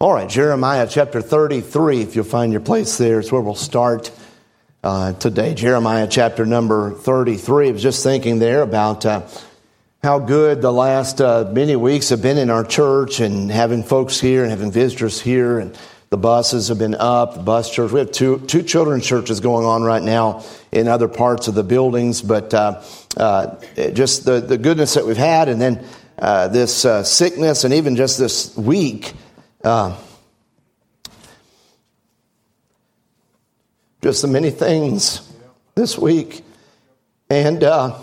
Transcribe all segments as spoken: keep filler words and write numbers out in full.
All right, Jeremiah chapter thirty-three, if you'll find your place there, is where we'll start uh, today. Jeremiah chapter number thirty-three. I was just thinking there about uh, how good the last uh, many weeks have been in our church, and having folks here and having visitors here, and the buses have been up, the bus church. We have two two children's churches going on right now in other parts of the buildings, but uh, uh, just the, the goodness that we've had, and then uh, this uh, sickness, and even just this week, Uh, just the many things this week. And, uh,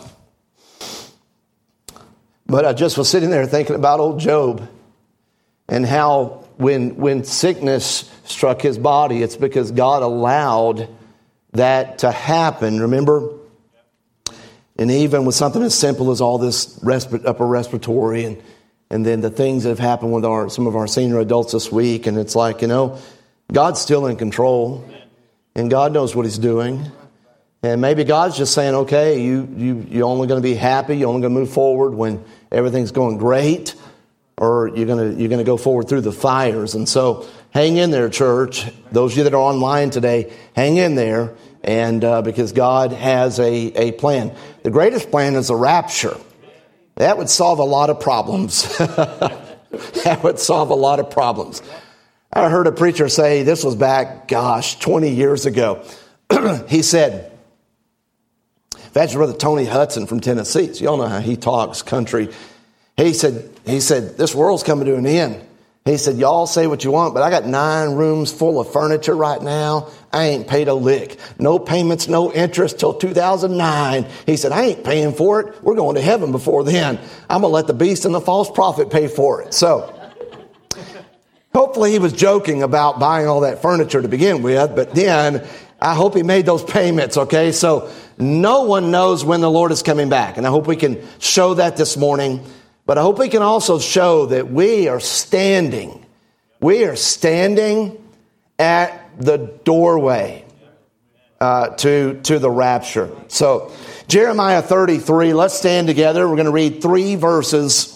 but I just was sitting there thinking about old Job and how when, when sickness struck his body, it's because God allowed that to happen. Remember? And even with something as simple as all this resp- upper respiratory and And then the things that have happened with our some of our senior adults this week. And it's like, you know, God's still in control. And God knows what He's doing. And maybe God's just saying, okay, you, you, you're only going to be happy. You're only going to move forward when everything's going great. Or you're going to you're going to go forward through the fires. And so hang in there, church. Those of you that are online today, hang in there. And uh, because God has a, a plan. The greatest plan is the rapture. That would solve a lot of problems. That would solve a lot of problems. I heard a preacher say, this was back, gosh, twenty years ago. He said, that's Brother Tony Hudson from Tennessee. So y'all know how he talks country. He said, he said, this world's coming to an end. He said, y'all say what you want, but I got nine rooms full of furniture right now. I ain't paid a lick. No payments, no interest till two thousand nine. He said, I ain't paying for it. We're going to heaven before then. I'm going to let the beast and the false prophet pay for it. So hopefully he was joking about buying all that furniture to begin with, but then I hope he made those payments, okay? So no one knows when the Lord is coming back, and I hope we can show that this morning. But I hope we can also show that we are standing. We are standing at the doorway uh, to, to the rapture. So Jeremiah thirty-three, let's stand together. We're going to read three verses.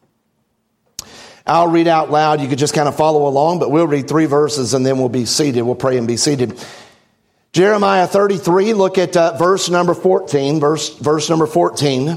I'll read out loud. You could just kind of follow along, but we'll read three verses and then we'll be seated. We'll pray and be seated. Jeremiah thirty-three, look at uh, verse number fourteen. Verse, verse number fourteen.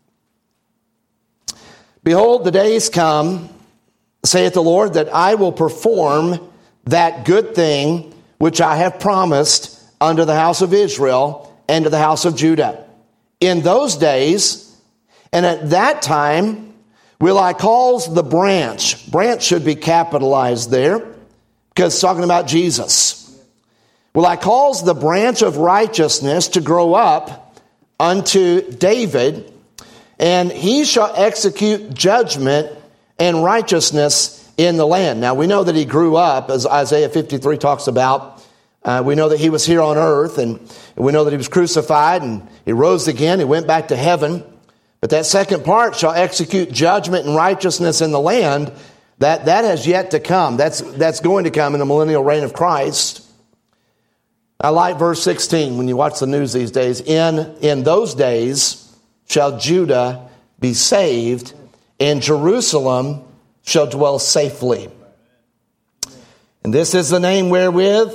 Behold, the days come, saith the Lord, that I will perform that good thing which I have promised unto the house of Israel and to the house of Judah. In those days, and at that time, will I cause the branch. Branch should be capitalized there, because it's talking about Jesus. Will I cause the branch of righteousness to grow up unto David, and he shall execute judgment and righteousness in the land. Now, we know that he grew up, as Isaiah fifty-three talks about. Uh, we know that he was here on earth, and we know that he was crucified, and he rose again. He went back to heaven. But that second part, shall execute judgment and righteousness in the land, that, that has yet to come. That's, that's going to come in the millennial reign of Christ. I like verse sixteen when you watch the news these days. In, in those days shall Judah be saved, and Jerusalem shall dwell safely. And this is the name wherewith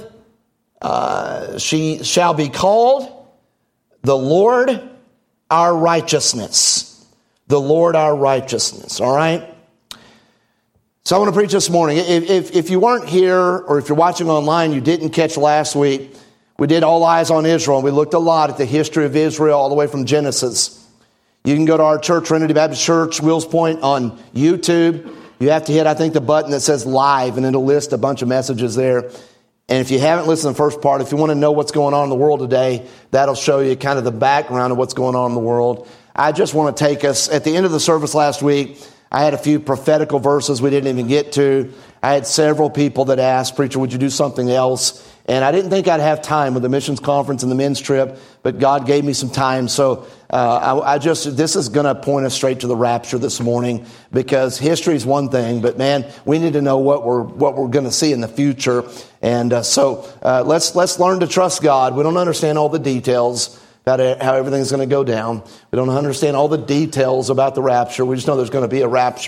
uh, she shall be called, the Lord our righteousness. The Lord our righteousness. All right? So I want to preach this morning. If, if, if you weren't here, or if you're watching online, you didn't catch last week, we did All Eyes on Israel. We looked a lot at the history of Israel all the way from Genesis. You can go to our church, Trinity Baptist Church, Wills Point, on YouTube. You have to hit, I think, the button that says live, and it'll list a bunch of messages there. And if you haven't listened to the first part, if you want to know what's going on in the world today, that'll show you kind of the background of what's going on in the world. I just want to take us, at the end of the service last week, I had a few prophetical verses we didn't even get to. I had several people that asked, preacher, would you do something else? And I didn't think I'd have time with the missions conference and the men's trip, but God gave me some time. So uh, I, I just, this is going to point us straight to the rapture this morning, because history is one thing, but man, we need to know what we're what we're going to see in the future. And uh, so uh, let's let's learn to trust God. We don't understand all the details about how everything's going to go down. We don't understand all the details about the rapture. We just know there's going to be a rapture.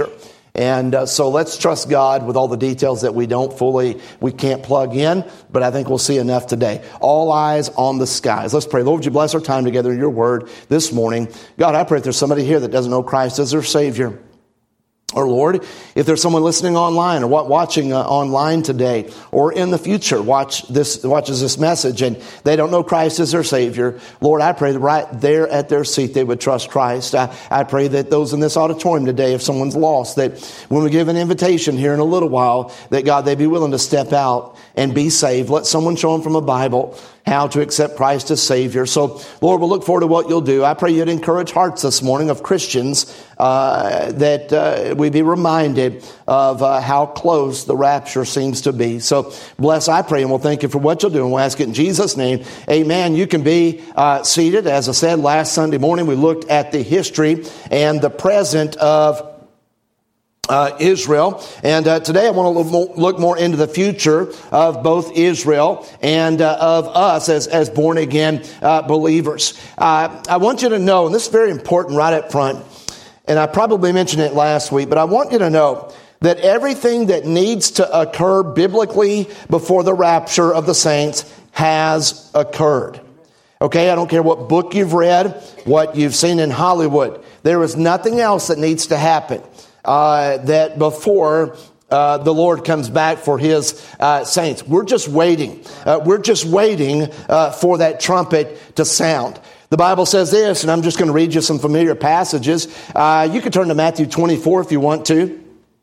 And uh, so let's trust God with all the details that we don't fully, we can't plug in, but I think we'll see enough today. All eyes on the skies. Let's pray. Lord, would you bless our time together in your word this morning. God, I pray if there's somebody here that doesn't know Christ as their Savior, or Lord, if there's someone listening online or watching uh, online today or in the future watch this watches this message and they don't know Christ as their Savior, Lord, I pray that right there at their seat they would trust Christ. I, I pray that those in this auditorium today, if someone's lost, that when we give an invitation here in a little while, that God, they be willing to step out and be saved. Let someone show them from a Bible how to accept Christ as Savior. So, Lord, we'll look forward to what you'll do. I pray you'd encourage hearts this morning of Christians uh, that uh, we be reminded of uh, how close the rapture seems to be. So, bless, I pray, and we'll thank you for what you'll do, and we'll ask it in Jesus' name. Amen. You can be uh, seated. As I said, last Sunday morning, we looked at the history and the present of Uh, Israel. And uh, today I want to look more, look more into the future of both Israel and uh, of us as, as born again uh, believers. Uh, I want you to know, and this is very important right up front, and I probably mentioned it last week, but I want you to know that everything that needs to occur biblically before the rapture of the saints has occurred. Okay, I don't care what book you've read, what you've seen in Hollywood. There is nothing else that needs to happen Uh, that before uh, the Lord comes back for his uh, saints. We're just waiting. Uh, we're just waiting uh, for that trumpet to sound. The Bible says this, and I'm just going to read you some familiar passages. Uh, you can turn to Matthew twenty-four if you want to.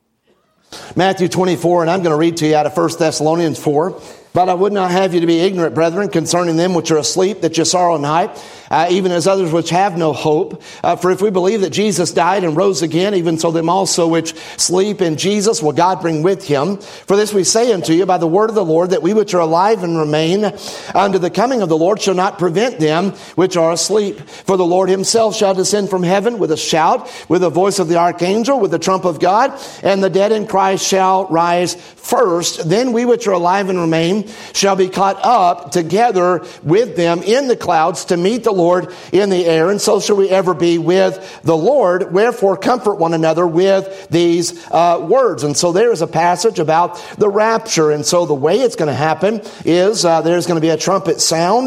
Matthew twenty-four, and I'm going to read to you out of First Thessalonians four. But I would not have you to be ignorant, brethren, concerning them which are asleep, that you sorrow not, uh, even as others which have no hope. Uh, for if we believe that Jesus died and rose again, even so them also which sleep in Jesus will God bring with him. For this we say unto you by the word of the Lord, that we which are alive and remain unto the coming of the Lord shall not prevent them which are asleep. For the Lord himself shall descend from heaven with a shout, with the voice of the archangel, with the trump of God, and the dead in Christ shall rise first. Then we which are alive and remain shall be caught up together with them in the clouds to meet the Lord in the air, and so shall we ever be with the Lord. Wherefore comfort one another with these uh, words. And so there is a passage about the rapture, and so the way it's going to happen is uh, there's going to be a trumpet sound.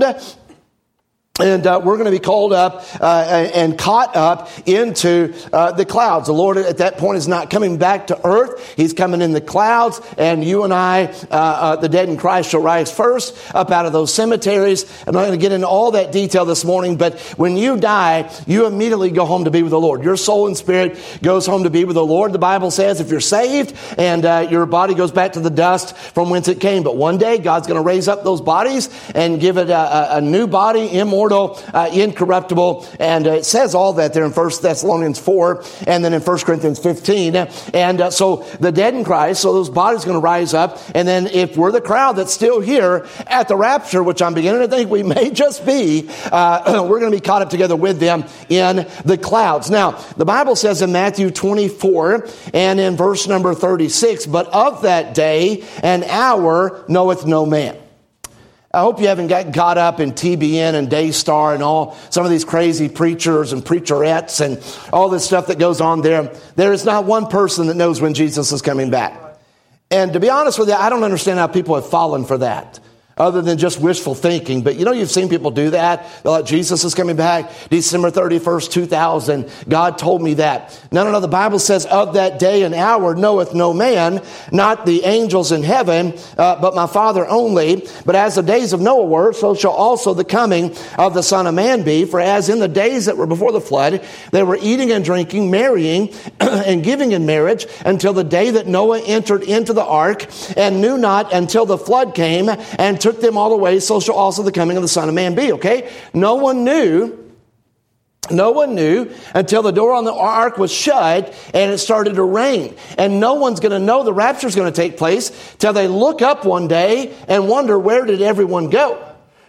And uh, we're going to be called up uh, and caught up into uh, the clouds. The Lord at that point is not coming back to earth. He's coming in the clouds. And you and I, uh, uh, the dead in Christ, shall rise first up out of those cemeteries. I'm not going to get into all that detail this morning. But when you die, you immediately go home to be with the Lord. Your soul and spirit goes home to be with the Lord. The Bible says if you're saved and uh, your body goes back to the dust from whence it came. But one day God's going to raise up those bodies and give it a, a new body, immortal, Uh, incorruptible, and uh, it says all that there in First Thessalonians four, and then in First Corinthians fifteen. And uh, so the dead in Christ, so those bodies are going to rise up, and then if we're the crowd that's still here at the rapture, which I'm beginning to think we may just be, uh, we're going to be caught up together with them in the clouds. Now, the Bible says in Matthew twenty-four and in verse number thirty-six, but of that day and hour knoweth no man. I hope you haven't got caught up in T B N and Daystar and all some of these crazy preachers and preacherettes and all this stuff that goes on there. There is not one person that knows when Jesus is coming back. And to be honest with you, I don't understand how people have fallen for that, other than just wishful thinking. But you know, you've seen people do that. They're like, Jesus is coming back December thirty-first, two thousand. God told me that. No, no, no. The Bible says of that day and hour knoweth no man, not the angels in heaven, uh, but my Father only. But as the days of Noah were, so shall also the coming of the Son of Man be. For as in the days that were before the flood, they were eating and drinking, marrying and giving in marriage until the day that Noah entered into the ark, and knew not until the flood came and took them all away, so shall also the coming of the Son of Man be. Okay? No one knew, no one knew until the door on the ark was shut and it started to rain. And no one's going to know the rapture is going to take place till they look up one day and wonder, where did everyone go?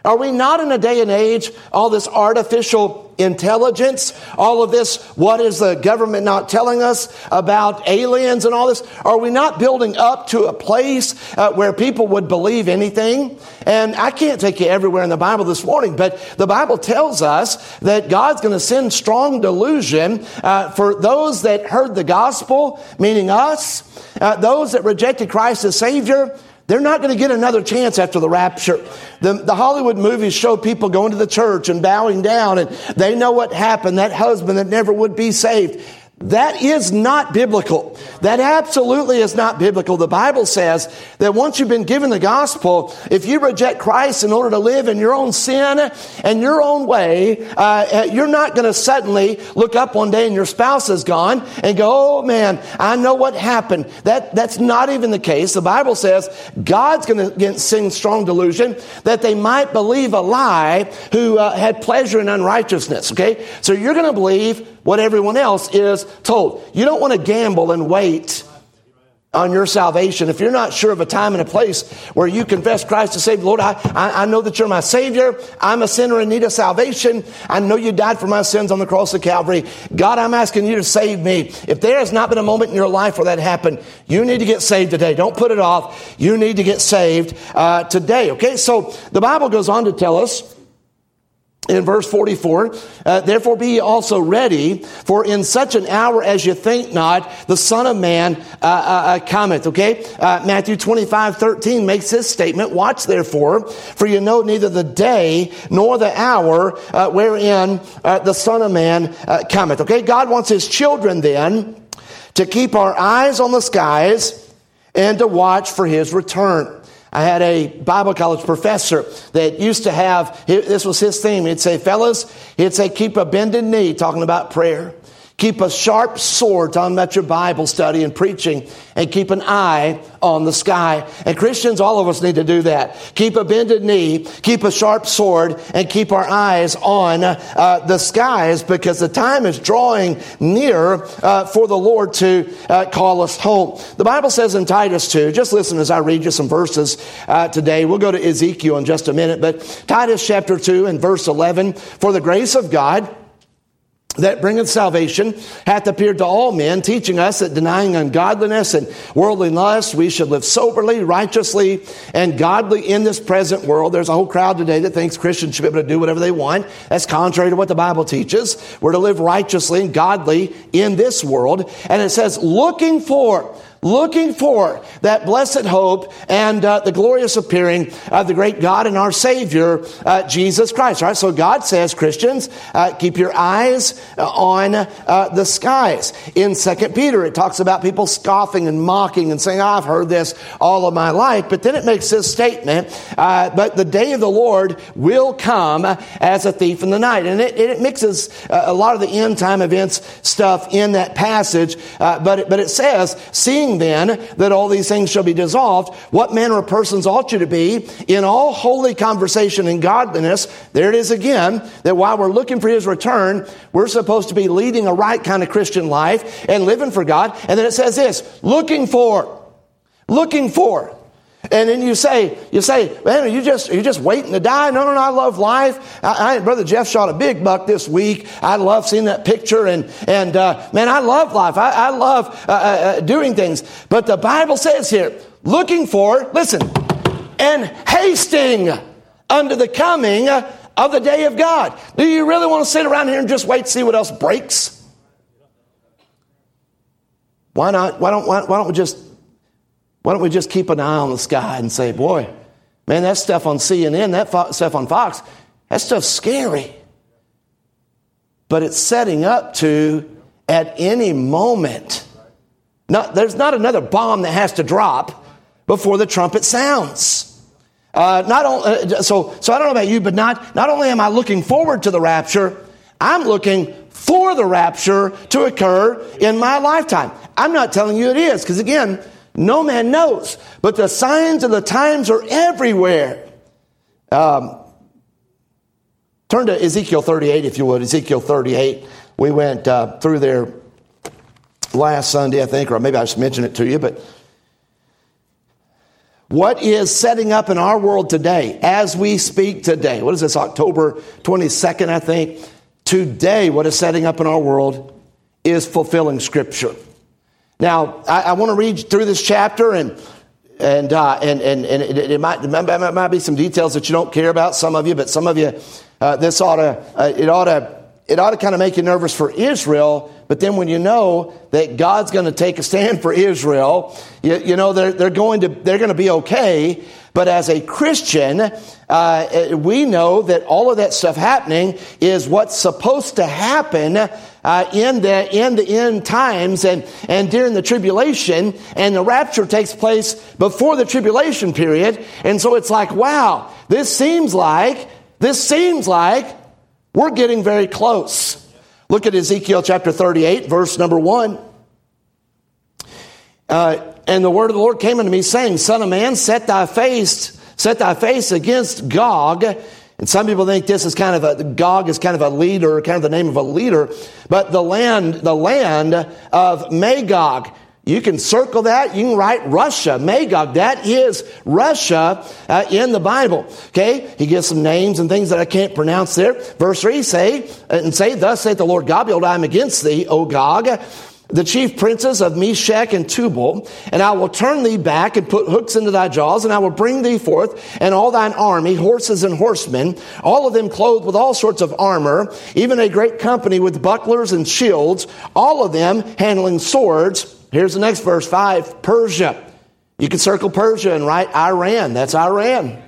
Are we not in a day and age, all this artificial intelligence, all of this, what is the government not telling us about aliens and all this? Are we not building up to a place uh, where people would believe anything? And I can't take you everywhere in the Bible this morning, but the Bible tells us that God's going to send strong delusion uh, for those that heard the gospel, meaning us, uh, those that rejected Christ as Savior. They're not going to get another chance after the rapture. The, the Hollywood movies show people going to the church and bowing down, and they know what happened, that husband that never would be saved. That is not biblical. That absolutely is not biblical. The Bible says that once you've been given the gospel, if you reject Christ in order to live in your own sin and your own way, uh, you're not going to suddenly look up one day and your spouse is gone and go, oh man, I know what happened. That, that's not even the case. The Bible says God's going to sing strong delusion that they might believe a lie who uh, had pleasure in unrighteousness. Okay? So you're going to believe what everyone else is told. You don't want to gamble and wait on your salvation. If you're not sure of a time and a place where you confess Christ to save, Lord, I, I, I know that you're my Savior. I'm a sinner in need of salvation. I know you died for my sins on the cross of Calvary. God, I'm asking you to save me. If there has not been a moment in your life where that happened, you need to get saved today. Don't put it off. You need to get saved uh, today. Okay, so the Bible goes on to tell us, in verse forty-four, uh, therefore be ye also ready, for in such an hour as you think not, the Son of Man uh, uh, cometh. Okay, uh, Matthew twenty-five thirteen makes this statement. Watch therefore, for you know neither the day nor the hour uh, wherein uh, the Son of Man uh, cometh. Okay, God wants His children then to keep our eyes on the skies and to watch for His return. I had a Bible college professor that used to have, this was his theme. He'd say, fellas, he'd say, keep a bended knee, talking about prayer. Keep a sharp sword, talking about your Bible study and preaching, and keep an eye on the sky. And Christians, all of us need to do that. Keep a bended knee, keep a sharp sword, and keep our eyes on uh, the skies, because the time is drawing near uh, for the Lord to uh, call us home. The Bible says in Titus two, just listen as I read you some verses uh, today. We'll go to Ezekiel in just a minute, but Titus chapter two and verse eleven, for the grace of God that bringeth salvation hath appeared to all men, teaching us that denying ungodliness and worldly lust, we should live soberly, righteously, and godly in this present world. There's a whole crowd today that thinks Christians should be able to do whatever they want. That's contrary to what the Bible teaches. We're to live righteously and godly in this world. And it says, looking for... Looking for that blessed hope and uh, the glorious appearing of the great God and our Savior, uh, Jesus Christ. All right, so God says, Christians, uh, keep your eyes on uh, the skies. In Second Peter, it talks about people scoffing and mocking and saying, oh, I've heard this all of my life. But then it makes this statement, uh, but the day of the Lord will come as a thief in the night. And it, it mixes uh, a lot of the end time events stuff in that passage. Uh, but, it, but it says, seeing then that all these things shall be dissolved, what manner of persons ought you to be in all holy conversation and godliness? There it is again, that while we're looking for His return, we're supposed to be leading a right kind of Christian life and living for God. And then it says this, looking for, looking for. And then you say, you say, man, are you just, are you just waiting to die? No, no, no, I love life. I, I, Brother Jeff shot a big buck this week. I love seeing that picture. And, and, uh, man, I love life. I, I love, uh, uh, doing things. But the Bible says here, looking for, listen, and hasting unto the coming of the day of God. Do you really want to sit around here and just wait to see what else breaks? Why not? Why don't, why, why don't we just, Why don't we just keep an eye on the sky and say, boy, man, that stuff on C N N, that fo- stuff on Fox, that stuff's scary. But it's setting up to, at any moment, not, there's not another bomb that has to drop before the trumpet sounds. Uh, not only, uh, so, so I don't know about you, but not, not only am I looking forward to the rapture, I'm looking for the rapture to occur in my lifetime. I'm not telling you it is, because again, no man knows, but the signs of the times are everywhere. Um, turn to Ezekiel thirty-eight, if you would. Ezekiel thirty-eight. We went uh, through there last Sunday, I think, or maybe I just mentioned it to you. But What is setting up in our world today, as we speak today? What is this, October twenty-second, I think? Today, what is setting up in our world is fulfilling Scripture. Now, I, I want to read through this chapter, and and uh, and, and and it, it might there might be some details that you don't care about, some of you, but some of you, uh, this ought to uh, it ought to it ought to kind of make you nervous for Israel. But then when you know that God's going to take a stand for Israel, you, you know they're they're going to they're going to be okay. But as a Christian, uh, we know that all of that stuff happening is what's supposed to happen uh, in the in the end times and and during the tribulation. And the rapture takes place before the tribulation period. And so it's like, wow, this seems like this seems like we're getting very close. Look at Ezekiel chapter thirty-eight, verse number one. Uh, and the word of the Lord came unto me, saying, Son of man, set thy face, set thy face against Gog. And some people think this is kind of a, Gog is kind of a leader, kind of the name of a leader. But the land, the land of Magog. You can circle that. You can write Russia, Magog. That is Russia uh, in the Bible. Okay, he gives some names and things that I can't pronounce there. Verse three say and say, Thus saith the Lord God, behold, I am against thee, O Gog, the chief princes of Meshech and Tubal, and I will turn thee back and put hooks into thy jaws, and I will bring thee forth, and all thine army, horses and horsemen, all of them clothed with all sorts of armor, even a great company with bucklers and shields, all of them handling swords. Here's the next verse, five, Persia. You can circle Persia and write Iran. That's Iran.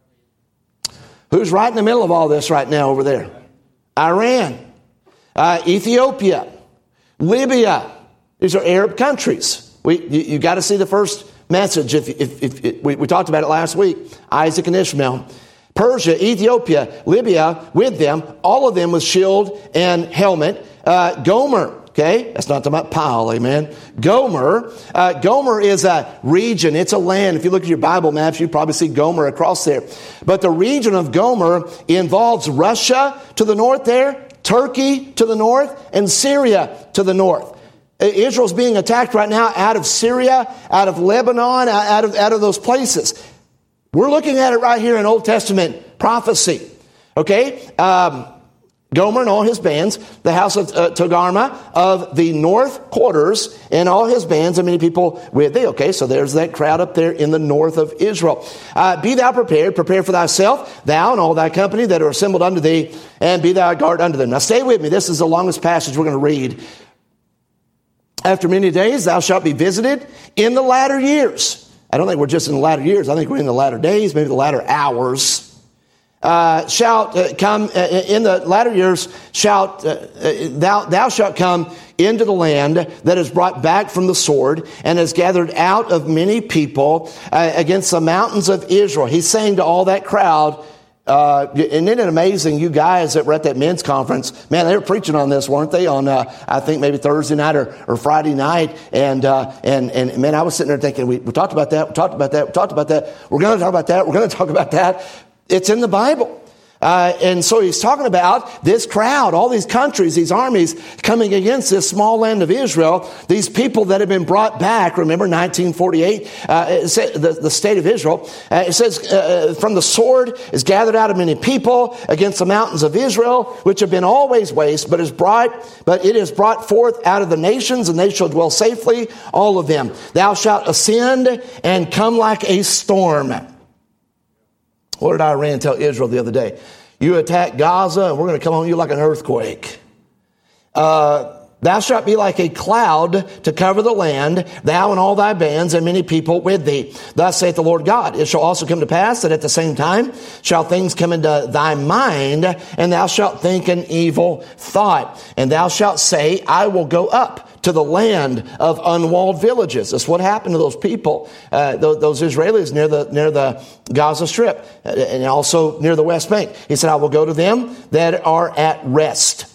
Who's right in the middle of all this right now over there? Iran. Uh, Ethiopia. Libya. These are Arab countries. We, you, you got to see the first message. If, if, if, if we, we talked about it last week, Isaac and Ishmael. Persia, Ethiopia, Libya, with them, all of them with shield and helmet. Uh, Gomer. Okay, that's not talking about Powell, amen. Gomer, uh, Gomer is a region. It's a land. If you look at your Bible maps, you probably see Gomer across there. But the region of Gomer involves Russia to the north there, Turkey to the north, and Syria to the north. Israel's being attacked right now out of Syria, out of Lebanon, out of, out of those places. We're looking at it right here in Old Testament prophecy. Okay, um, Gomer and all his bands, the house of uh, Togarmah of the north quarters and all his bands, and many people with thee. Okay, so there's that crowd up there in the north of Israel. Uh, be thou prepared, prepare for thyself, thou and all thy company that are assembled unto thee, and be thou a guard unto them. Now stay with me. This is the longest passage we're going to read. After many days thou shalt be visited in the latter years. I don't think we're just in the latter years. I think we're in the latter days, maybe the latter hours. Uh, shalt uh, come uh, in the latter years shalt uh, uh, thou thou shalt come into the land that is brought back from the sword and is gathered out of many people uh, against the mountains of Israel. He's saying to all that crowd, uh, and isn't it amazing, you guys that were at that men's conference, man, they were preaching on this, weren't they? On uh, I think maybe Thursday night or, or Friday night, and uh, and and man, I was sitting there thinking, we, we talked about that, we talked about that, we talked about that. We're going to talk about that. We're going to talk about that. It's in the Bible. Uh, and so he's talking about this crowd, all these countries, these armies coming against this small land of Israel, these people that have been brought back. Remember nineteen forty-eight, uh, it said, the, the state of Israel. Uh, it says, uh, from the sword is gathered out of many people against the mountains of Israel, which have been always waste, but is brought, but it is brought forth out of the nations, and they shall dwell safely, all of them. Thou shalt ascend and come like a storm. What did Iran tell Israel the other day? You attack Gaza, and we're going to come on you like an earthquake. Uh, thou shalt be like a cloud to cover the land, thou and all thy bands, and many people with thee. Thus saith the Lord God, it shall also come to pass that at the same time shall things come into thy mind, and thou shalt think an evil thought. And thou shalt say, I will go up to the land of unwalled villages. That's what happened to those people, uh, those, those Israelis near the near the Gaza Strip, and also near the West Bank. He said, I will go to them that are at rest,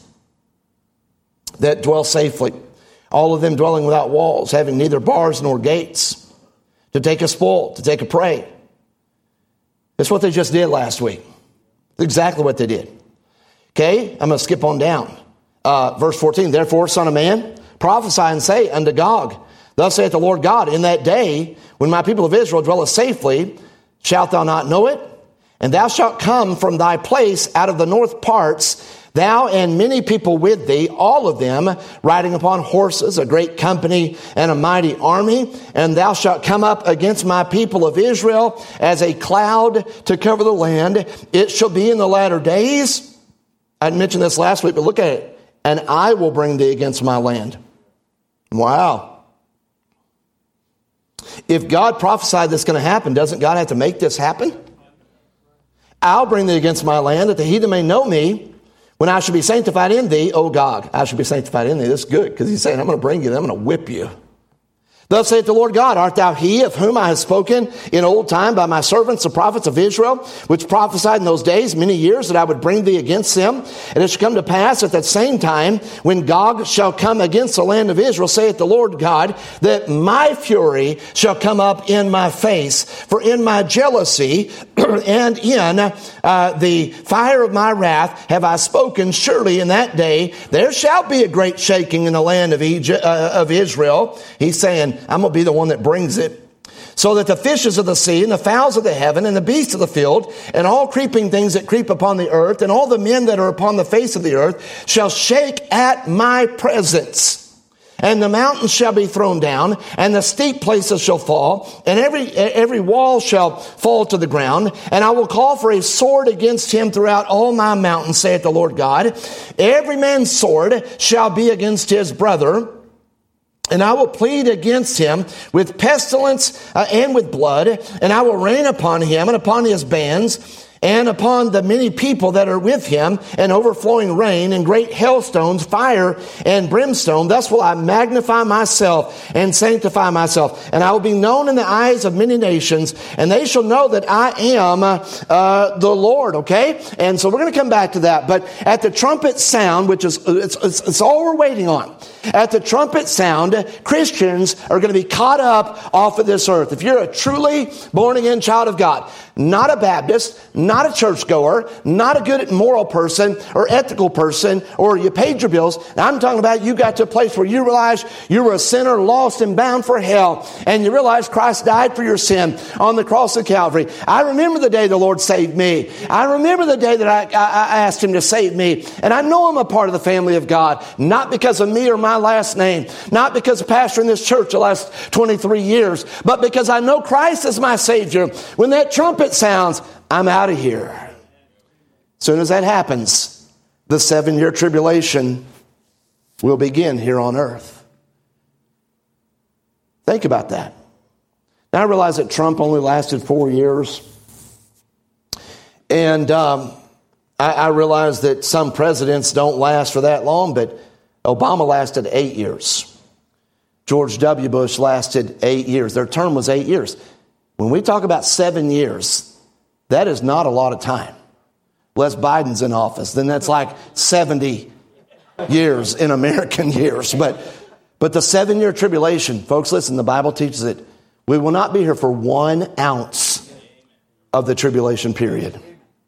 that dwell safely, all of them dwelling without walls, having neither bars nor gates, to take a spoil, to take a prey. That's what they just did last week. That's exactly what they did. Okay, I'm going to skip on down. Uh, verse fourteen, therefore, son of man, prophesy and say unto Gog, Thus saith the Lord God, in that day when my people of Israel dwelleth safely, shalt thou not know it? And thou shalt come from thy place out of the north parts, thou and many people with thee, all of them riding upon horses, a great company and a mighty army. And thou shalt come up against my people of Israel as a cloud to cover the land. It shall be in the latter days. I mentioned this last week, but look at it. And I will bring thee against my land. Wow. If God prophesied this is going to happen, doesn't God have to make this happen? I'll bring thee against my land, that the heathen may know me, when I shall be sanctified in thee, O God. I shall be sanctified in thee. This is good, because he's saying, I'm going to bring you, I'm going to whip you. Thus saith the Lord God, art thou he of whom I have spoken in old time by my servants, the prophets of Israel, which prophesied in those days many years that I would bring thee against them? And it shall come to pass at that same time, when Gog shall come against the land of Israel, saith the Lord God, that my fury shall come up in my face. For in my jealousy and in uh, the fire of my wrath have I spoken. Surely in that day there shall be a great shaking in the land of Egypt, uh, of Israel. He's saying, I'm going to be the one that brings it. So that the fishes of the sea and the fowls of the heaven and the beasts of the field and all creeping things that creep upon the earth and all the men that are upon the face of the earth shall shake at my presence. And the mountains shall be thrown down, and the steep places shall fall, and every every wall shall fall to the ground. And I will call for a sword against him throughout all my mountains, saith the Lord God. Every man's sword shall be against his brother. And I will plead against him with pestilence uh, and with blood, and I will rain upon him and upon his bands, and upon the many people that are with him, and overflowing rain and great hailstones, fire and brimstone. Thus will I magnify myself and sanctify myself. And I will be known in the eyes of many nations, and they shall know that I am uh, the Lord. Okay? And so we're going to come back to that. But at the trumpet sound, which is it's, it's, it's all we're waiting on. At the trumpet sound, Christians are going to be caught up off of this earth. If you're a truly born-again child of God, not a Baptist, not a churchgoer, not a good moral person or ethical person, or you paid your bills. Now, I'm talking about you got to a place where you realize you were a sinner, lost and bound for hell, and you realize Christ died for your sin on the cross of Calvary. I remember the day the Lord saved me. I remember the day that I, I, I asked him to save me. And I know I'm a part of the family of God, not because of me or my last name, not because of pastor in this church the last twenty-three years, but because I know Christ is my Savior. When that trumpet sounds, I'm out of here. As soon as that happens, the seven-year tribulation will begin here on earth. Think about that. Now, I realize that Trump only lasted four years. And um, I, I realize that some presidents don't last for that long, but Obama lasted eight years. George W. Bush lasted eight years. Their term was eight years. When we talk about seven years, that is not a lot of time. Unless Biden's in office, then that's like seventy years in American years. But, but the seven-year tribulation, folks, listen, the Bible teaches it. We will not be here for one ounce of the tribulation period.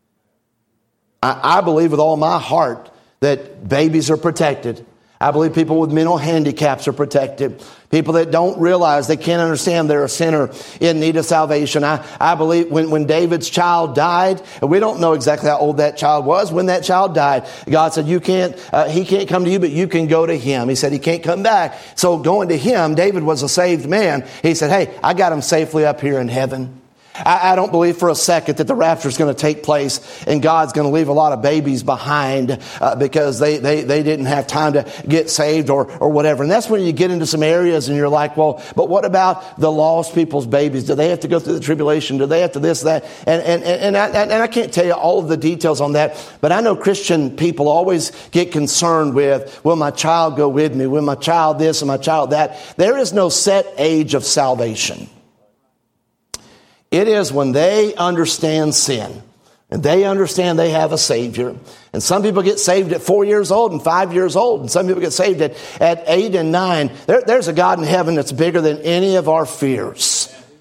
I, I believe with all my heart that babies are protected. I believe people with mental handicaps are protected. People that don't realize, they can't understand they're a sinner in need of salvation. I, I believe when, when David's child died, and we don't know exactly how old that child was. When that child died, God said, you can't, uh, he can't come to you, but you can go to him. He said he can't come back. So going to him, David was a saved man. He said, hey, I got him safely up here in heaven. I, I don't believe for a second that the rapture is going to take place and God's going to leave a lot of babies behind uh, because they, they, they didn't have time to get saved or, or whatever. And that's when you get into some areas and you're like, well, but what about the lost people's babies? Do they have to go through the tribulation? Do they have to this, that? And, and, and, I, and I can't tell you all of the details on that, but I know Christian people always get concerned with, will my child go with me? Will my child this and my child that? There is no set age of salvation. It is when they understand sin and they understand they have a Savior. And some people get saved at four years old and five years old. And some people get saved at, at eight and nine. There, there's a God in heaven that's bigger than any of our fears.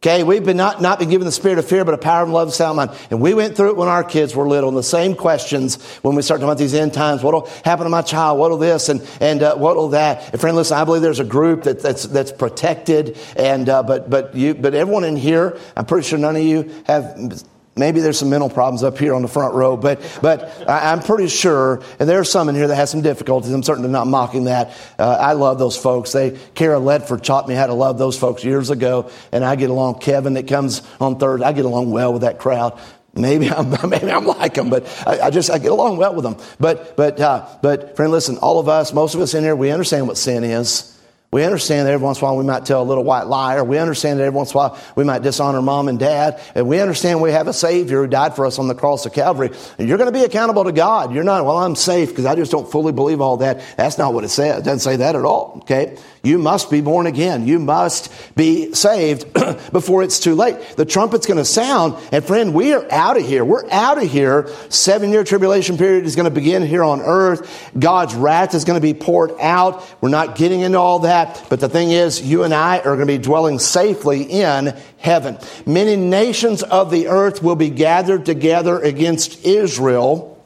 Okay, we've been not, not been given the spirit of fear, but a power of love and sound mind. And we went through it when our kids were little, and the same questions when we start talking about these end times. What'll happen to my child? What'll this and and uh, what'll that? And friend, listen, I believe there's a group that, that's that's protected, and uh, but but you but everyone in here, I'm pretty sure none of you have. Maybe there's some mental problems up here on the front row, but but I'm pretty sure, and there are some in here that have some difficulties. I'm certainly not mocking that. Uh, I love those folks. They, Kara Ledford taught me how to love those folks years ago, and I get along. Kevin that comes on Thursday, I get along well with that crowd. Maybe I'm maybe I'm like them, but I, I just I get along well with them. But but uh, but friend, listen, all of us, most of us in here, we understand what sin is. We understand that every once in a while we might tell a little white lie, or we understand that every once in a while we might dishonor mom and dad. And we understand we have a Savior who died for us on the cross of Calvary. And you're going to be accountable to God. You're not, well, I'm safe because I just don't fully believe all that. That's not what it says. It doesn't say that at all. Okay? You must be born again. You must be saved before it's too late. The trumpet's going to sound. And friend, we are out of here. We're out of here. Seven-year tribulation period is going to begin here on earth. God's wrath is going to be poured out. We're not getting into all that. But the thing is, you and I are going to be dwelling safely in heaven. Many nations of the earth will be gathered together against Israel.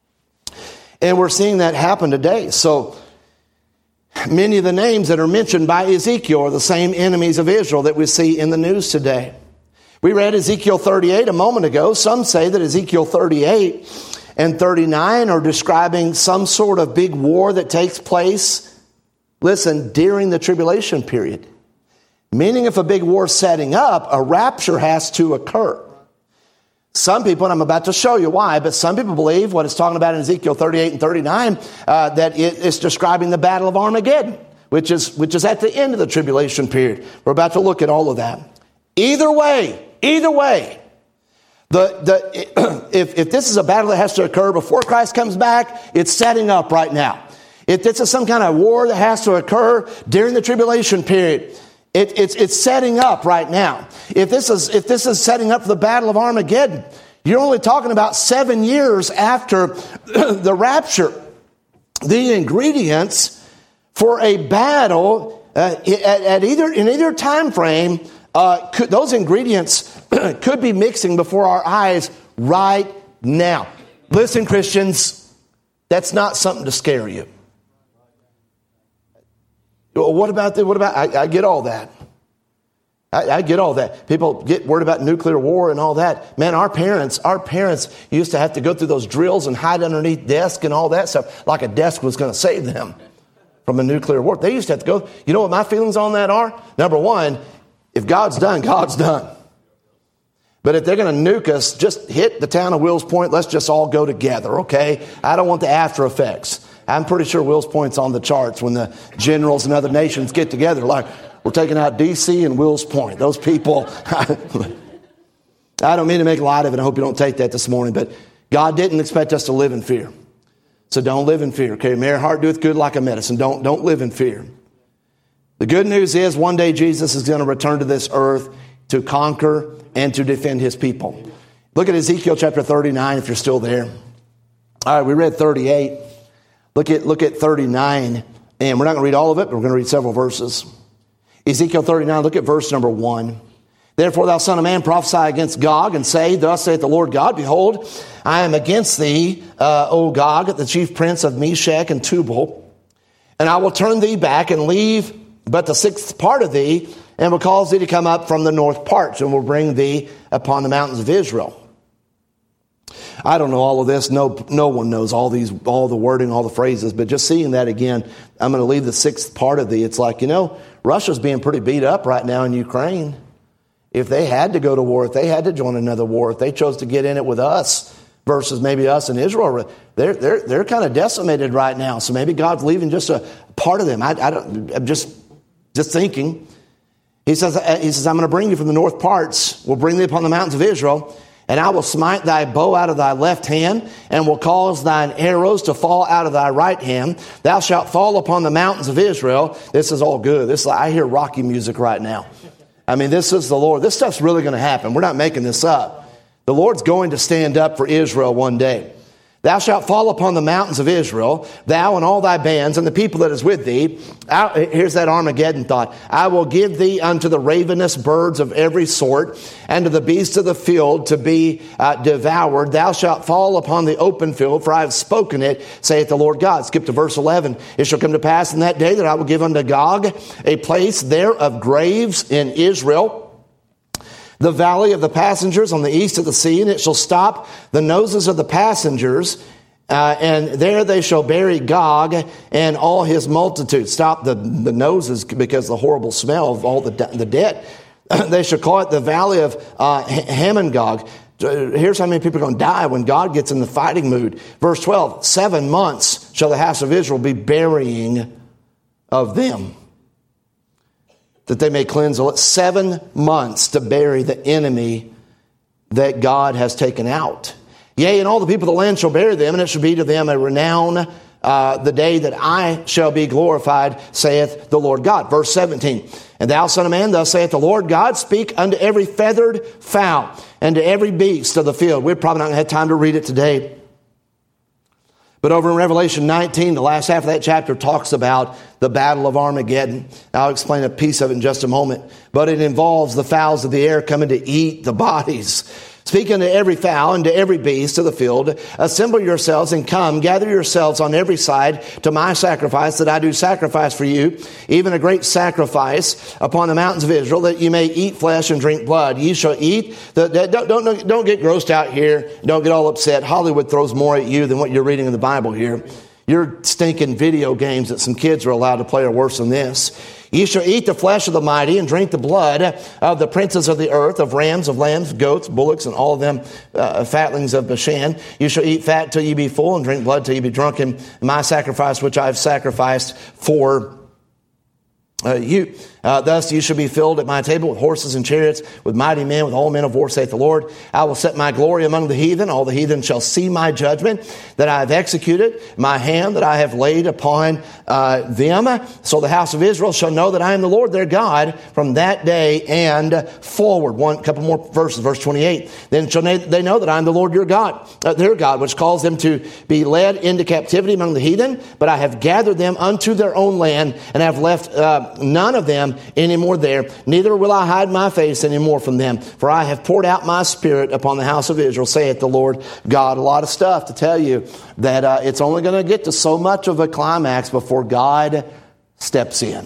And we're seeing that happen today. So many of the names that are mentioned by Ezekiel are the same enemies of Israel that we see in the news today. We read Ezekiel thirty-eight a moment ago. Some say that Ezekiel thirty-eight and thirty-nine are describing some sort of big war that takes place, listen, during the tribulation period. Meaning if a big war is setting up, a rapture has to occur. Some people, and I'm about to show you why, but some people believe what it's talking about in Ezekiel thirty-eight and thirty-nine, uh, that it is describing the Battle of Armageddon, which is, which is at the end of the tribulation period. We're about to look at all of that. Either way, either way, the, the, if, if this is a battle that has to occur before Christ comes back, it's setting up right now. If this is some kind of war that has to occur during the tribulation period, it, it's, it's setting up right now. If this is, if this is setting up for the Battle of Armageddon, you're only talking about seven years after the rapture. The ingredients for a battle uh, at, at either in either time frame, uh, could, those ingredients could be mixing before our eyes right now. Listen, Christians, that's not something to scare you. What about the, what about, I, I get all that. I, I get all that. People get worried about nuclear war and all that. Man, our parents, our parents used to have to go through those drills and hide underneath desks and all that stuff, like a desk was going to save them from a nuclear war. They used to have to go. You know what my feelings on that are? Number one, if God's done, God's done. But if they're going to nuke us, just hit the town of Wills Point. Let's just all go together, okay? I don't want the after effects. I'm pretty sure Wills Point's on the charts when the generals and other nations get together. Like, we're taking out D C and Wills Point. Those people, I don't mean to make light of it. I hope you don't take that this morning. But God didn't expect us to live in fear. So don't live in fear. Okay, merry heart doeth good like a medicine. Don't, don't live in fear. The good news is one day Jesus is going to return to this earth to conquer and to defend his people. Look at Ezekiel chapter thirty-nine if you're still there. All right, we read thirty-eight. Look at, look at thirty-nine, and we're not going to read all of it, but we're going to read several verses. Ezekiel thirty-nine, look at verse number one. Therefore, thou son of man, prophesy against Gog, and say, thus saith the Lord God, behold, I am against thee, uh, O Gog, the chief prince of Meshech and Tubal, and I will turn thee back and leave but the sixth part of thee, and will cause thee to come up from the north parts, and will bring thee upon the mountains of Israel. I don't know all of this. No, no one knows all these, all the wording, all the phrases. But just seeing that again, I'm going to leave the sixth part of thee. It's like, you know, Russia's being pretty beat up right now in Ukraine. If they had to go to war, if they had to join another war, if they chose to get in it with us versus maybe us and Israel, they're they're they're kind of decimated right now. So maybe God's leaving just a part of them. I, I don't. I'm just just thinking. He says, he says, I'm going to bring you from the north parts. We'll bring thee upon the mountains of Israel. And I will smite thy bow out of thy left hand, and will cause thine arrows to fall out of thy right hand. Thou shalt fall upon the mountains of Israel. This is all good. This is, I hear Rocky music right now. I mean, this is the Lord. This stuff's really going to happen. We're not making this up. The Lord's going to stand up for Israel one day. Thou shalt fall upon the mountains of Israel, thou and all thy bands, and the people that is with thee. I, here's that Armageddon thought. I will give thee unto the ravenous birds of every sort, and to the beasts of the field to be uh, devoured. Thou shalt fall upon the open field, for I have spoken it, saith the Lord God. Skip to verse eleven. It shall come to pass in that day that I will give unto Gog a place there of graves in Israel, the valley of the passengers on the east of the sea, and it shall stop the noses of the passengers, uh, and there they shall bury Gog and all his multitude. Stop the, the noses because of the horrible smell of all the, the dead. They shall call it the valley of uh, Hamon-Gog. Here's how many people are going to die when God gets in the fighting mood. Verse twelve, seven months shall the house of Israel be burying of them, that they may cleanse it. Seven months to bury the enemy that God has taken out. Yea, and all the people of the land shall bury them, and it shall be to them a renown uh, the day that I shall be glorified, saith the Lord God. Verse seventeen, and thou, son of man, thus saith the Lord God, speak unto every feathered fowl, and to every beast of the field. We're probably not going to have time to read it today. But over in Revelation nineteen, the last half of that chapter talks about the battle of Armageddon. I'll explain a piece of it in just a moment. But it involves the fowls of the air coming to eat the bodies. Speak unto every fowl and to every beast of the field, assemble yourselves and come, gather yourselves on every side to my sacrifice that I do sacrifice for you, even a great sacrifice upon the mountains of Israel, that you may eat flesh and drink blood. You shall eat. The, the, don't, don't, don't get grossed out here. Don't get all upset. Hollywood throws more at you than what you're reading in the Bible here. Your stinking video games that some kids are allowed to play are worse than this. Ye shall eat the flesh of the mighty and drink the blood of the princes of the earth, of rams, of lambs, goats, bullocks, and all of them uh, fatlings of Bashan. You shall eat fat till ye be full and drink blood till ye be drunken. My sacrifice which I have sacrificed for Uh, you. Uh, thus you shall be filled at my table with horses and chariots, with mighty men, with all men of war, saith the Lord. I will set my glory among the heathen. All the heathen shall see my judgment that I have executed, my hand that I have laid upon uh, them. So the house of Israel shall know that I am the Lord their God from that day and forward. One couple more verses, verse twenty-eight. Then shall they know that I am the Lord your God, uh, their God, which calls them to be led into captivity among the heathen. But I have gathered them unto their own land, and have left uh, none of them any more there. Neither will I hide my face any more from them. For I have poured out my spirit upon the house of Israel, saith the Lord God. A lot of stuff to tell you that uh, it's only going to get to so much of a climax before God steps in.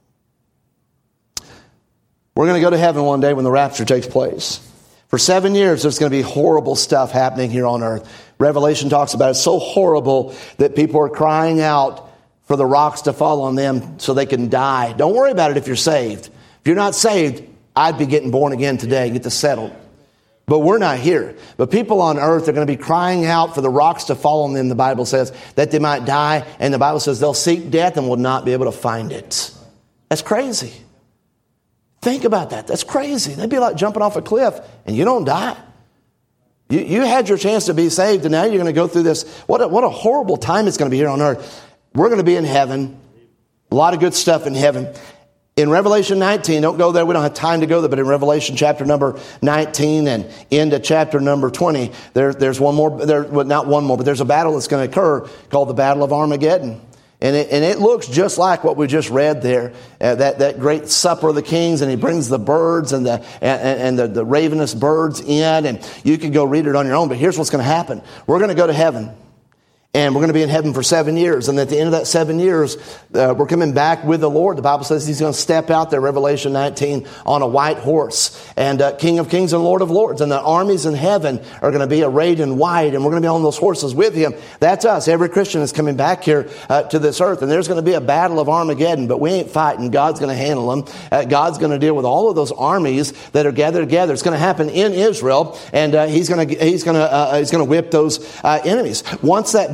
We're going to go to heaven one day when the rapture takes place. For seven years, there's going to be horrible stuff happening here on earth. Revelation talks about it. It's so horrible that people are crying out for the rocks to fall on them so they can die. Don't worry about it if you're saved. If you're not saved, I'd be getting born again today, get this settled. But we're not here. But people on earth are going to be crying out for the rocks to fall on them, the Bible says, that they might die. And the Bible says they'll seek death and will not be able to find it. That's crazy. Think about that. That's crazy. That'd be like jumping off a cliff and you don't die. You, you had your chance to be saved, and now you're going to go through this. What a, what a horrible time it's going to be here on earth. We're going to be in heaven. A lot of good stuff in heaven. In Revelation nineteen, don't go there. We don't have time to go there. But in Revelation chapter number nineteen and into chapter number twenty, there, there's one more, there, well, not one more, but there's a battle that's going to occur called the Battle of Armageddon. And it, and it looks just like what we just read there, uh, that, that great supper of the kings, and he brings the birds and the and, and the, the ravenous birds in, and you can go read it on your own. But here's what's going to happen. We're going to go to heaven. And we're going to be in heaven for seven years. And at the end of that seven years, uh, we're coming back with the Lord. The Bible says he's going to step out there, Revelation nineteen, on a white horse. And uh, King of Kings and Lord of Lords. And the armies in heaven are going to be arrayed in white. And we're going to be on those horses with him. That's us. Every Christian is coming back here uh, to this earth. And there's going to be a battle of Armageddon. But we ain't fighting. God's going to handle them. Uh, God's going to deal with all of those armies that are gathered together. It's going to happen in Israel. And uh, he's going to he's going to uh, he's going to whip those uh, enemies. Once that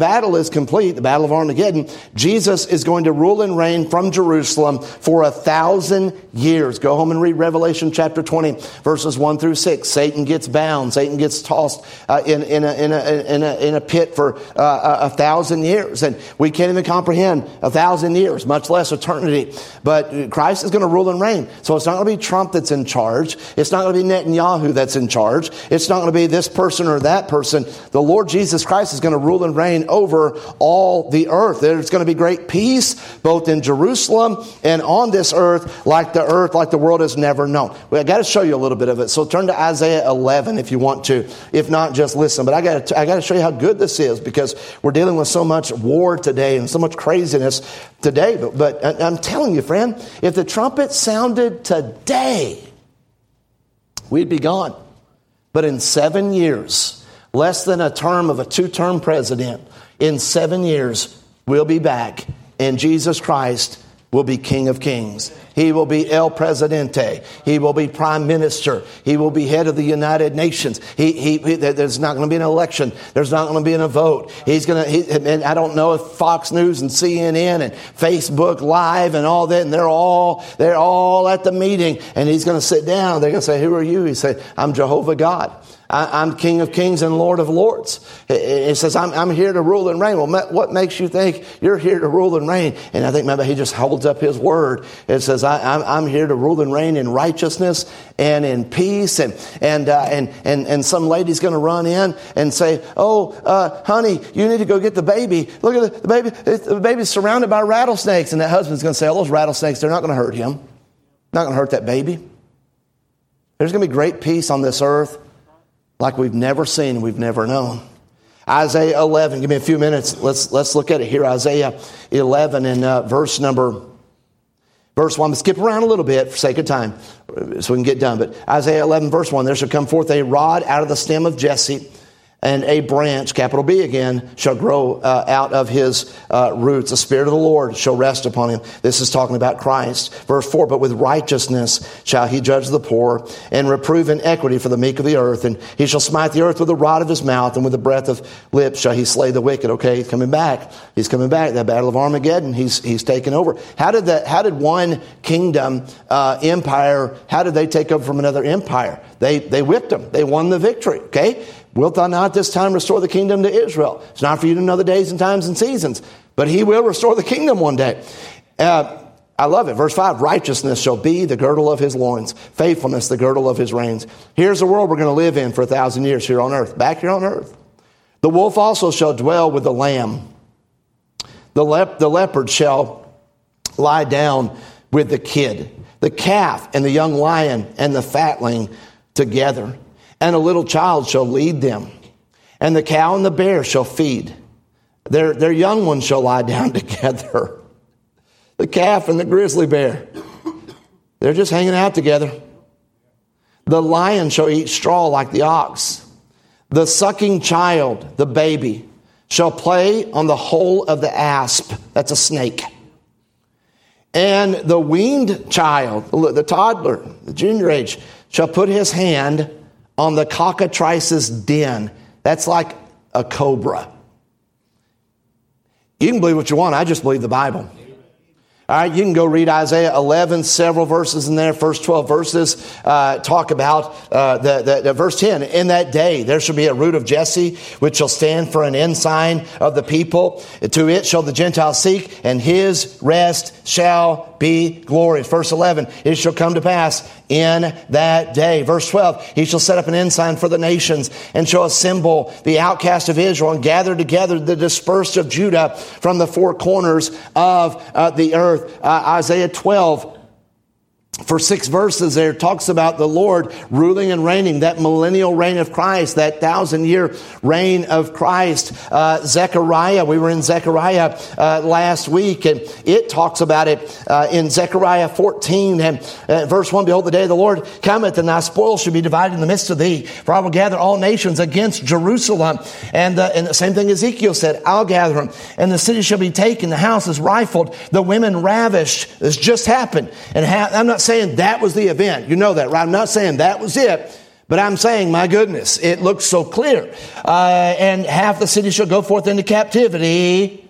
battle is complete, the battle of Armageddon, Jesus is going to rule and reign from Jerusalem for a thousand years. Go home and read Revelation chapter twenty, verses one through six. Satan gets bound. Satan gets tossed uh, in, in, a, in, a, in, a, in a pit for uh, a thousand years. And we can't even comprehend a thousand years, much less eternity. But Christ is going to rule and reign. So it's not going to be Trump that's in charge. It's not going to be Netanyahu that's in charge. It's not going to be this person or that person. The Lord Jesus Christ is going to rule and reign over all the earth. There's going to be great peace both in Jerusalem and on this earth, like the earth, like the world has never known. Well, I got to show you a little bit of it. So turn to Isaiah eleven if you want to. If not, just listen. But I got to, I got to show you how good this is, because we're dealing with so much war today and so much craziness today. But, but I'm telling you, friend, if the trumpet sounded today, we'd be gone. But in seven years, less than a term of a two-term president, in seven years, we'll be back, and Jesus Christ will be King of Kings. He will be El Presidente. He will be Prime Minister. He will be head of the United Nations. He, he, he there's not going to be an election. There's not going to be a vote. He's going to, he, and I don't know if Fox News and C N N and Facebook Live and all that, and they're all, they're all at the meeting, and he's going to sit down. They're going to say, who are you? He said, I'm Jehovah God. I, I'm King of Kings and Lord of Lords. He says, I'm, I'm here to rule and reign. Well, what makes you think you're here to rule and reign? And I think maybe he just holds up his word. It says, I, I'm, I'm here to rule and reign in righteousness and in peace. And and uh, and, and and some lady's going to run in and say, oh, uh, honey, you need to go get the baby. Look at the, the baby. The baby's surrounded by rattlesnakes. And that husband's going to say, oh, those rattlesnakes, they're not going to hurt him. Not going to hurt that baby. There's going to be great peace on this earth like we've never seen, we've never known. Isaiah eleven, give me a few minutes. Let's let's look at it here. Isaiah eleven and uh, verse number, verse one. Let's skip around a little bit for sake of time so we can get done. But Isaiah eleven, verse one, there shall come forth a rod out of the stem of Jesse, and a branch, capital B again, shall grow uh, out of his uh, roots. The Spirit of the Lord shall rest upon him. This is talking about Christ. Verse four, but with righteousness shall he judge the poor, and reprove in equity for the meek of the earth. And he shall smite the earth with the rod of his mouth, and with the breath of lips shall he slay the wicked. Okay, he's coming back. He's coming back. That battle of Armageddon, he's he's taken over. How did that? How did one kingdom, uh, empire, how did they take over from another empire? They they whipped them. They won the victory. Okay. Wilt thou not this time restore the kingdom to Israel? It's not for you to know the days and times and seasons, but he will restore the kingdom one day. Uh, I love it. Verse five, righteousness shall be the girdle of his loins, faithfulness the girdle of his reins. Here's the world we're going to live in for a thousand years here on earth, back here on earth. The wolf also shall dwell with the lamb. The, lep- the leopard shall lie down with the kid, the calf and the young lion and the fatling together. And a little child shall lead them. And the cow and the bear shall feed. Their, their young ones shall lie down together. The calf and the grizzly bear, they're just hanging out together. The lion shall eat straw like the ox. The sucking child, the baby, shall play on the hole of the asp. That's a snake. And the weaned child, the toddler, the junior age, shall put his hand on the cockatrice's den. That's like a cobra. You can believe what you want. I just believe the Bible. All right, you can go read Isaiah eleven, several verses in there. First twelve verses uh, talk about uh, the, the, the verse ten. In that day there shall be a root of Jesse, which shall stand for an ensign of the people. To it shall the Gentiles seek, and his rest shall be glorious. Verse eleven, it shall come to pass in that day. Verse twelve, he shall set up an ensign for the nations, and shall assemble the outcast of Israel, and gather together the dispersed of Judah from the four corners of uh, the earth. Uh, Isaiah twelve, for six verses there, talks about the Lord ruling and reigning, that millennial reign of Christ, that thousand year reign of Christ. Uh, Zechariah, we were in Zechariah uh, last week, and it talks about it uh, in Zechariah fourteen and uh, verse one, behold, the day of the Lord cometh, and thy spoil shall be divided in the midst of thee. For I will gather all nations against Jerusalem. And, uh, and the same thing Ezekiel said, I'll gather them. And the city shall be taken, the houses rifled, the women ravished. This just happened. And ha- I'm not saying that was the event. You know that, right? I'm not saying that was it. But I'm saying, my goodness, it looks so clear. Uh, and half the city shall go forth into captivity,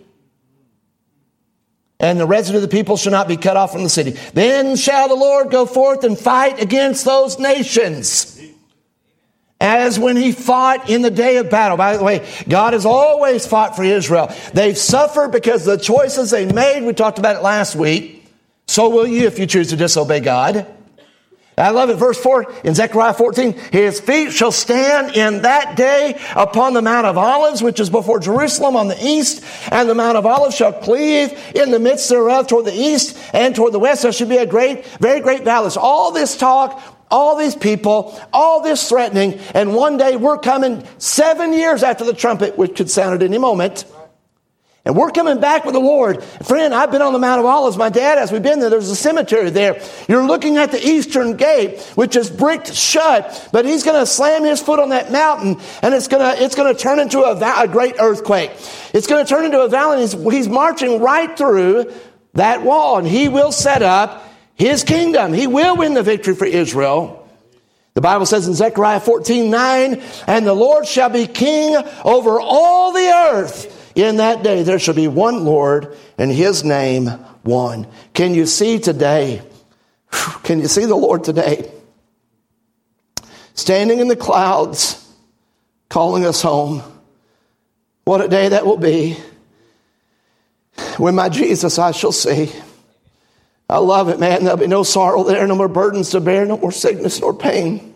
and the residue of the people shall not be cut off from the city. Then shall the Lord go forth and fight against those nations, as when he fought in the day of battle. By the way, God has always fought for Israel. They've suffered because of the choices they made. We talked about it last week. So will you if you choose to disobey God. I love it. Verse four in Zechariah fourteen. His feet shall stand in that day upon the Mount of Olives, which is before Jerusalem on the east. And the Mount of Olives shall cleave in the midst thereof toward the east and toward the west. There should be a great, very great valley. So all this talk, all these people, all this threatening. And one day we're coming seven years after the trumpet, which could sound at any moment. And we're coming back with the Lord. Friend, I've been on the Mount of Olives. My dad, as we've been there, there's a cemetery there. You're looking at the eastern gate, which is bricked shut, but he's going to slam his foot on that mountain, and it's going to, it's going to turn into a, va- a great earthquake. It's going to turn into a valley, and he's, he's marching right through that wall, and he will set up his kingdom. He will win the victory for Israel. The Bible says in Zechariah fourteen nine, and the Lord shall be king over all the earth. In that day there shall be one Lord, and his name one. Can you see today? Can you see the Lord today? Standing in the clouds, calling us home. What a day that will be. When my Jesus I shall see. I love it, man. There'll be no sorrow there, no more burdens to bear, no more sickness nor pain.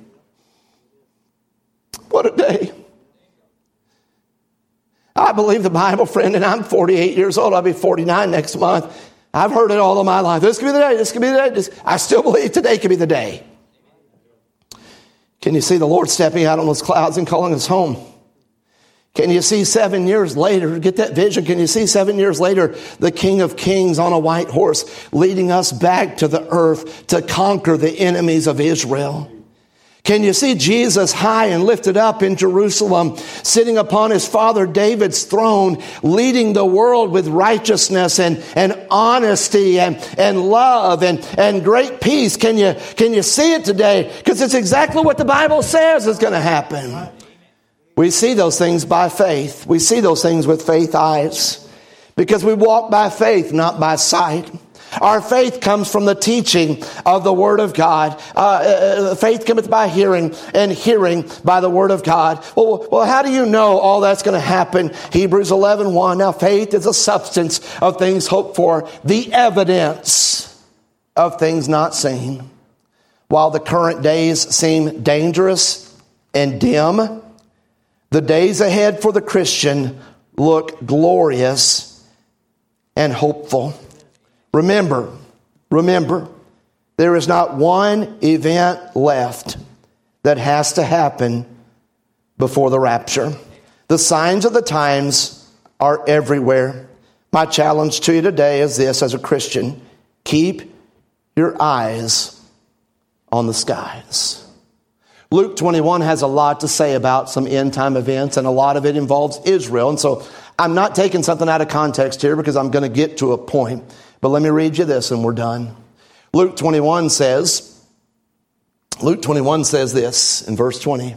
What a day. I believe the Bible, friend, and I'm forty-eight years old. I'll be forty-nine next month. I've heard it all of my life. This could be the day. This could be the day. This, I still believe today could be the day. Can you see the Lord stepping out on those clouds and calling us home? Can you see seven years later, get that vision, can you see seven years later the King of Kings on a white horse leading us back to the earth to conquer the enemies of Israel? Can you see Jesus high and lifted up in Jerusalem, sitting upon his father David's throne, leading the world with righteousness and, and honesty and, and love and, and great peace? Can you, can you see it today? Because it's exactly what the Bible says is going to happen. We see those things by faith. We see those things with faith eyes because we walk by faith, not by sight. Our faith comes from the teaching of the Word of God. Uh, uh, faith cometh by hearing, and hearing by the Word of God. Well, well, how do you know all that's going to happen? Hebrews eleven one. Now faith is a substance of things hoped for, the evidence of things not seen. While the current days seem dangerous and dim, the days ahead for the Christian look glorious and hopeful. Remember, remember, there is not one event left that has to happen before the rapture. The signs of the times are everywhere. My challenge to you today is this as a Christian: keep your eyes on the skies. Luke twenty-one has a lot to say about some end time events, and a lot of it involves Israel. And so I'm not taking something out of context here because I'm going to get to a point. But let me read you this and we're done. Luke twenty-one says, Luke twenty-one says this in verse twenty.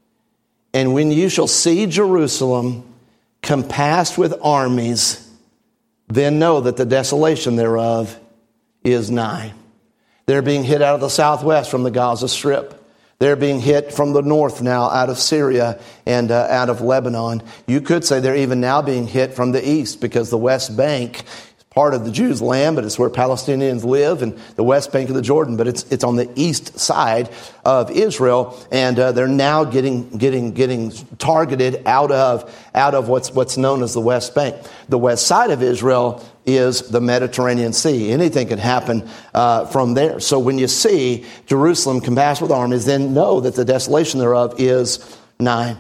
And when you shall see Jerusalem compassed with armies, then know that the desolation thereof is nigh. They're being hit out of the southwest from the Gaza Strip. They're being hit from the north now out of Syria and uh, out of Lebanon. You could say they're even now being hit from the east because the West Bank is part of the Jews' land, but it's where Palestinians live, and the West Bank of the Jordan, but it's it's on the east side of Israel, and uh, they're now getting getting getting targeted out of out of what's what's known as the West Bank. The west side of Israel is the Mediterranean Sea. Anything can happen uh, from there. So when you see Jerusalem compassed with armies, then know that the desolation thereof is nigh.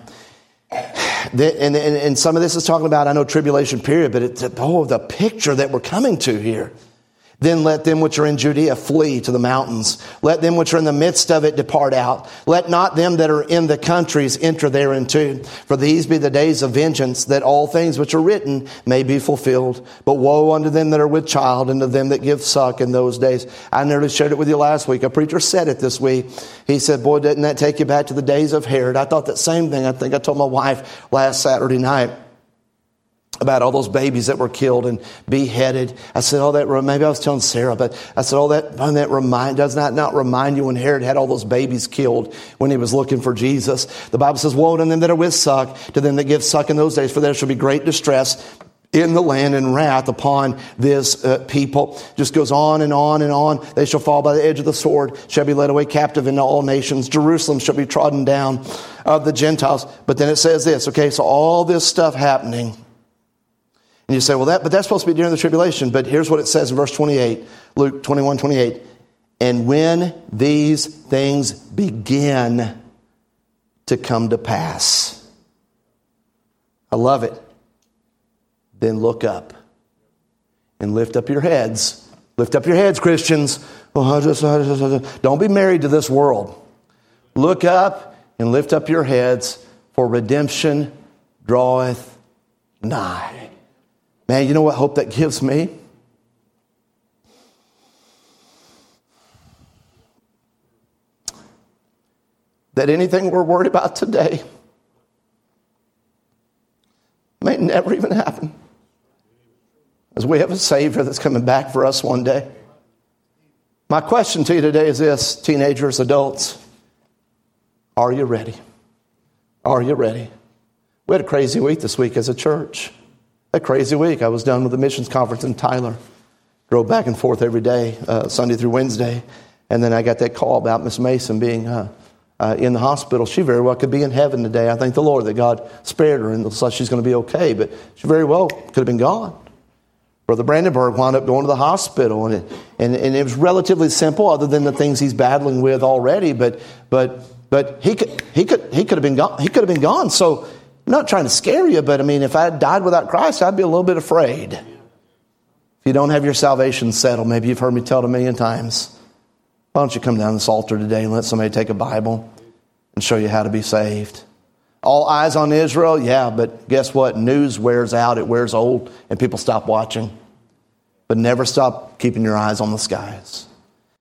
The, and, and, and some of this is talking about, I know, tribulation period, but it's, oh, the picture that we're coming to here. Then let them which are in Judea flee to the mountains. Let them which are in the midst of it depart out. Let not them that are in the countries enter thereinto. For these be the days of vengeance, that all things which are written may be fulfilled. But woe unto them that are with child, and to them that give suck in those days. I nearly shared it with you last week. A preacher said it this week. He said, boy, didn't that take you back to the days of Herod? I thought that same thing. I think I told my wife last Saturday night about all those babies that were killed and beheaded. I said, oh, that, maybe I was telling Sarah, but I said, oh, that, that remind, does not, not remind you when Herod had all those babies killed when he was looking for Jesus. The Bible says, woe to them that are with suck, to them that give suck in those days, for there shall be great distress in the land and wrath upon this uh, people. Just goes on and on and on. They shall fall by the edge of the sword, shall be led away captive into all nations. Jerusalem shall be trodden down of the Gentiles. But then it says this, okay, so all this stuff happening. And you say, well, that, but that's supposed to be during the tribulation. But here's what it says in verse twenty-eight, Luke twenty-one, twenty-eight. And when these things begin to come to pass. I love it. Then look up and lift up your heads. Lift up your heads, Christians. Oh, I just, I just, I just. Don't be married to this world. Look up and lift up your heads, for redemption draweth nigh. Man, you know what hope that gives me? That anything we're worried about today may never even happen. As we have a Savior that's coming back for us one day. My question to you today is this, teenagers, adults. Are you ready? Are you ready? We had a crazy week this week as a church. A crazy week. I was done with the missions conference in Tyler. Drove back and forth every day, uh, Sunday through Wednesday. And then I got that call about Miss Mason being uh, uh, in the hospital. She very well could be in heaven today. I thank the Lord that God spared her and looks like she's going to be okay. But she very well could have been gone. Brother Brandenburg wound up going to the hospital. And it, and, and it was relatively simple other than the things he's battling with already. But but but he could he could he could have been gone. He could have been gone. So I'm not trying to scare you, but I mean, if I had died without Christ, I'd be a little bit afraid. If you don't have your salvation settled, maybe you've heard me tell it a million times. Why don't you come down this altar today and let somebody take a Bible and show you how to be saved? All eyes on Israel? Yeah, but guess what? News wears out, it wears old, and people stop watching. But never stop keeping your eyes on the skies.